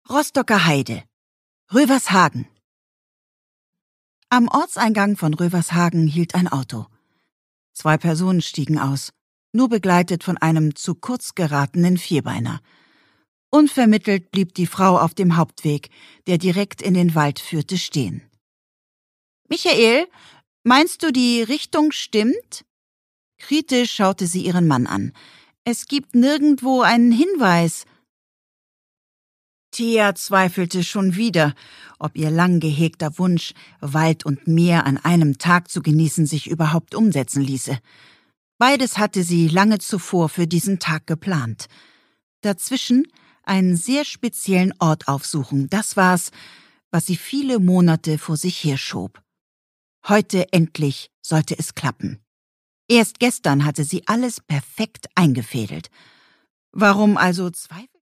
Rostocker Heide. Rövershagen. Am Ortseingang von Rövershagen hielt ein Auto. 2 Personen stiegen aus, nur begleitet von einem zu kurz geratenen Vierbeiner. Unvermittelt blieb die Frau auf dem Hauptweg, der direkt in den Wald führte, stehen. »Michael, meinst du, die Richtung stimmt?« Kritisch schaute sie ihren Mann an. »Es gibt nirgendwo einen Hinweis.« Thea zweifelte schon wieder, ob ihr lang gehegter Wunsch, Wald und Meer an einem Tag zu genießen, sich überhaupt umsetzen ließe. Beides hatte sie lange zuvor für diesen Tag geplant. Dazwischen einen sehr speziellen Ort aufsuchen, das war's, was sie viele Monate vor sich herschob. Heute endlich sollte es klappen. Erst gestern hatte sie alles perfekt eingefädelt. Warum also zweifeln?